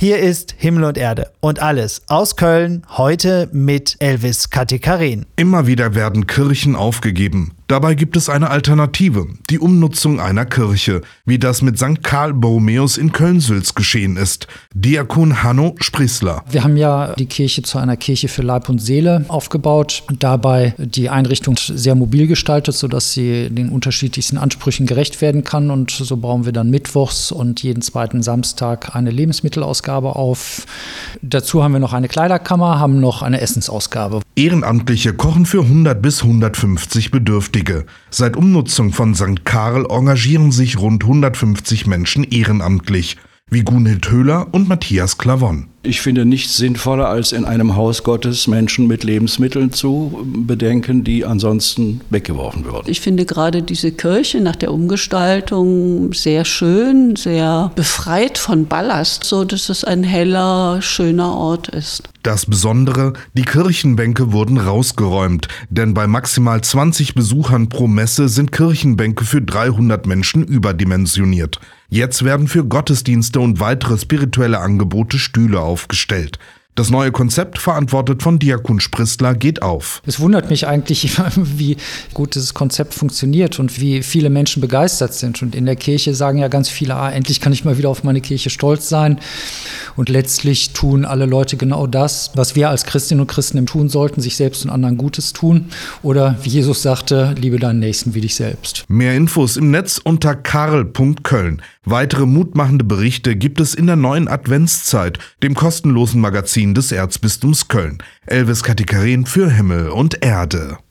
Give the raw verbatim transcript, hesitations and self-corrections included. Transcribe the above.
Hier ist Himmel und Erde und alles aus Köln, heute mit Elvis Katikarin. Immer wieder werden Kirchen aufgegeben. Dabei gibt es eine Alternative, die Umnutzung einer Kirche, wie das mit Sankt Karl Borromäus in Köln-Sülz geschehen ist. Diakon Hanno Sprissler. Wir haben ja die Kirche zu einer Kirche für Leib und Seele aufgebaut und dabei die Einrichtung sehr mobil gestaltet, sodass sie den unterschiedlichsten Ansprüchen gerecht werden kann. Und so bauen wir dann mittwochs und jeden zweiten Samstag eine Lebensmittelausgabe auf. Dazu haben wir noch eine Kleiderkammer, haben noch eine Essensausgabe. Ehrenamtliche kochen für hundert bis hundertfünfzig Bedürftige. Seit Umnutzung von Sankt Karl engagieren sich rund hundertfünfzig Menschen ehrenamtlich, wie Gunhild Höhler und Matthias Klavon. Ich finde nichts sinnvoller, als in einem Haus Gottes Menschen mit Lebensmitteln zu bedenken, die ansonsten weggeworfen würden. Ich finde gerade diese Kirche nach der Umgestaltung sehr schön, sehr befreit von Ballast, so dass es ein heller, schöner Ort ist. Das Besondere, die Kirchenbänke wurden rausgeräumt, denn bei maximal zwanzig Besuchern pro Messe sind Kirchenbänke für dreihundert Menschen überdimensioniert. Jetzt werden für Gottesdienste und weitere spirituelle Angebote Stühle aufgestellt. Das neue Konzept, verantwortet von Diakon Sprissler, geht auf. Es wundert mich eigentlich, wie gut dieses Konzept funktioniert und wie viele Menschen begeistert sind. Und in der Kirche sagen ja ganz viele, ah, endlich kann ich mal wieder auf meine Kirche stolz sein. Und letztlich tun alle Leute genau das, was wir als Christinnen und Christen tun sollten, sich selbst und anderen Gutes tun. Oder wie Jesus sagte, liebe deinen Nächsten wie dich selbst. Mehr Infos im Netz unter karl punkt köln. Weitere mutmachende Berichte gibt es in der neuen Adventszeit, dem kostenlosen Magazin des Erzbistums Köln. Elvis Katikarin für Himmel und Erde.